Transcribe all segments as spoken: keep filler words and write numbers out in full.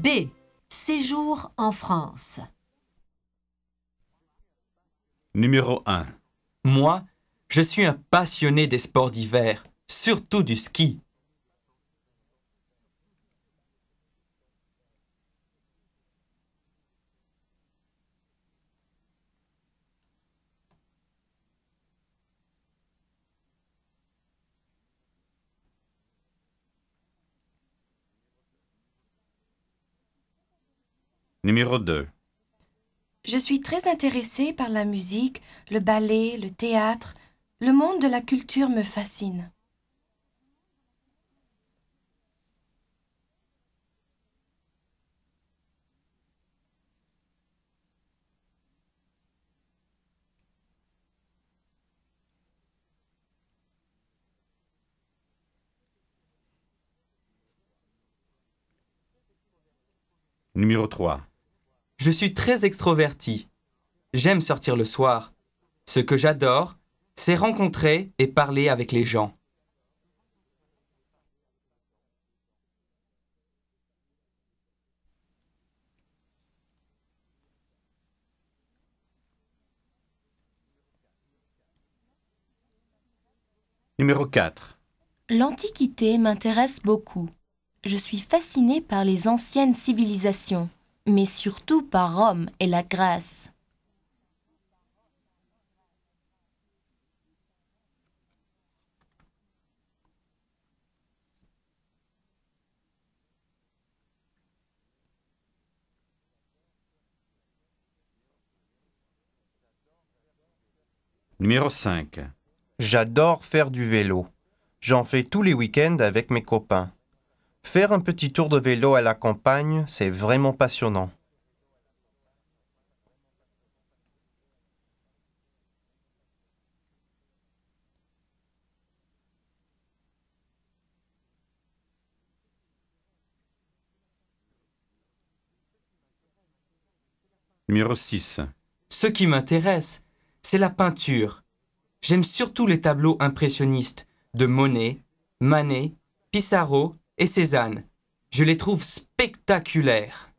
B. Séjour en France. Numéro un. Moi, je suis un passionné des sports d'hiver, surtout du ski. Numéro deux. Je suis très intéressée par la musique, le ballet, le théâtre. Le monde de la culture me fascine. Numéro trois. Je suis très extroverti. J'aime sortir le soir. Ce que j'adore, c'est rencontrer et parler avec les gens. Numéro quatre. L'Antiquité m'intéresse beaucoup. Je suis fascinée par les anciennes civilisations, mais surtout par Rome et la Grèce. Numéro cinq. J'adore faire du vélo. J'en fais tous les week-ends avec mes copains. Faire un petit tour de vélo à la campagne, c'est vraiment passionnant. Numéro six. Ce qui m'intéresse, c'est la peinture. J'aime surtout les tableaux impressionnistes de Monet, Manet, Pissarro et Cézanne. Je les trouve spectaculaires.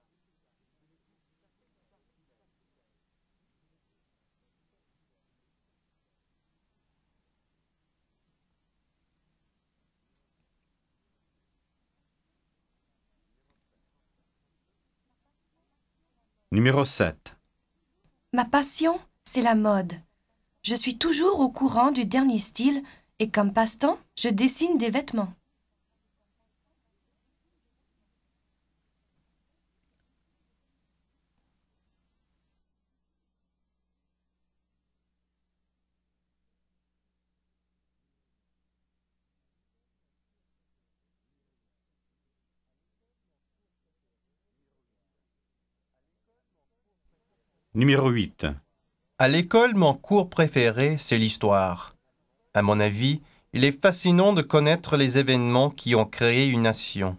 Numéro sept. Ma passion, c'est la mode. Je suis toujours au courant du dernier style et comme passe-temps, je dessine des vêtements. Numéro huit. À l'école, mon cours préféré, c'est l'histoire. À mon avis, il est fascinant de connaître les événements qui ont créé une nation.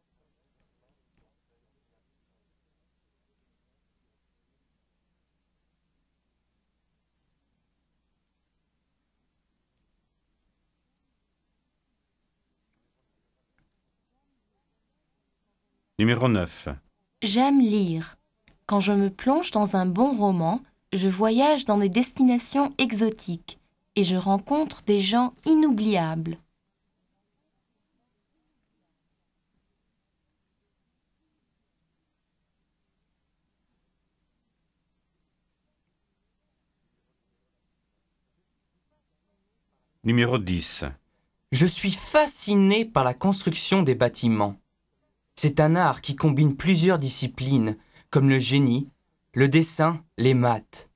Numéro neuf. J'aime lire. Quand je me plonge dans un bon roman, je voyage dans des destinations exotiques et je rencontre des gens inoubliables. Numéro dix. Je suis fasciné par la construction des bâtiments. C'est un art qui combine plusieurs disciplines, comme le génie, le dessin, les maths.